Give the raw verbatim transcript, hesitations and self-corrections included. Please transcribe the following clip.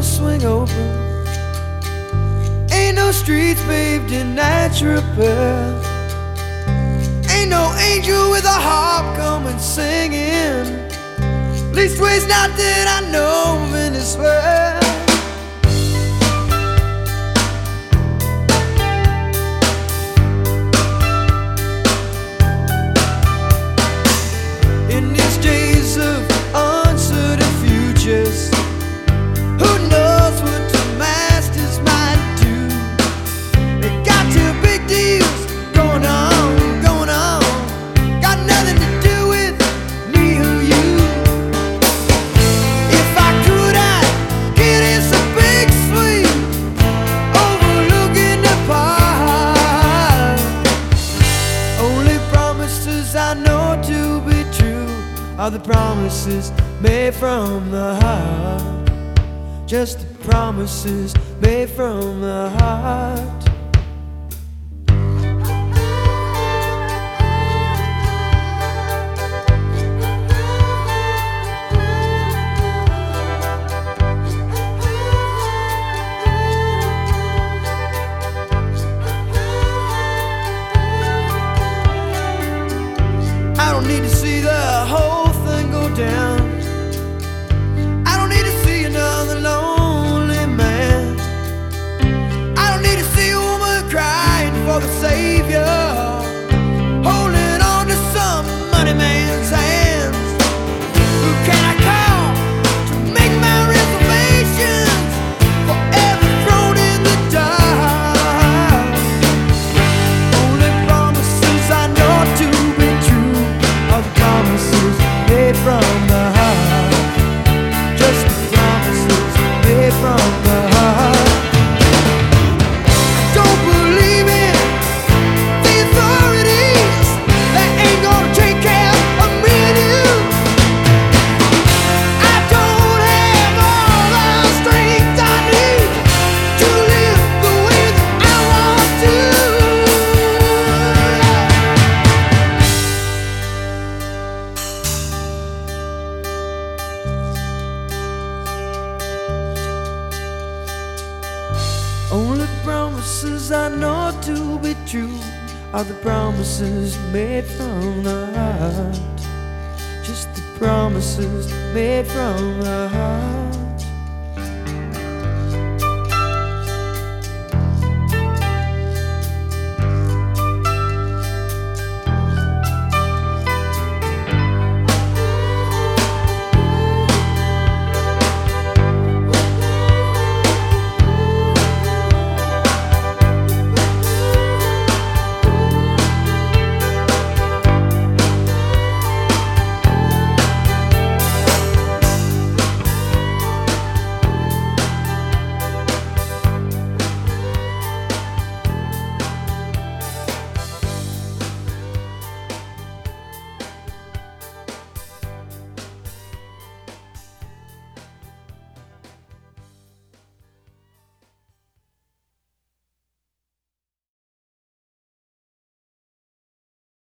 swing open. Ain't no streets paved in natural pearl. Ain't no angel with a harp coming singing. Leastways not that I know of in this world. In these days of uncertain futures, who knows what the masters might do? They got two big deals going on, going on. Got nothing to do with me or you. If I could, I'd get in some big suite overlooking the park. Only promises I know to be true are the promises made from the heart. Just the promises made from the heart. I don't need to see the whole thing go down. I don't need to see another lonely man. I don't need to see a woman crying for the Savior, holding on to some money man's hands. Who can I call to make my reservations? Forever thrown in the dark. Only promises I know to be true are the promises made from the heart. Just the promises made from the heart. Don't believe in the authorities that ain't gonna take care of me and you. I don't have all the strength I need to live the way that I want to. Only promises I know to be true are the promises made from the heart. Just the promises made from the heart.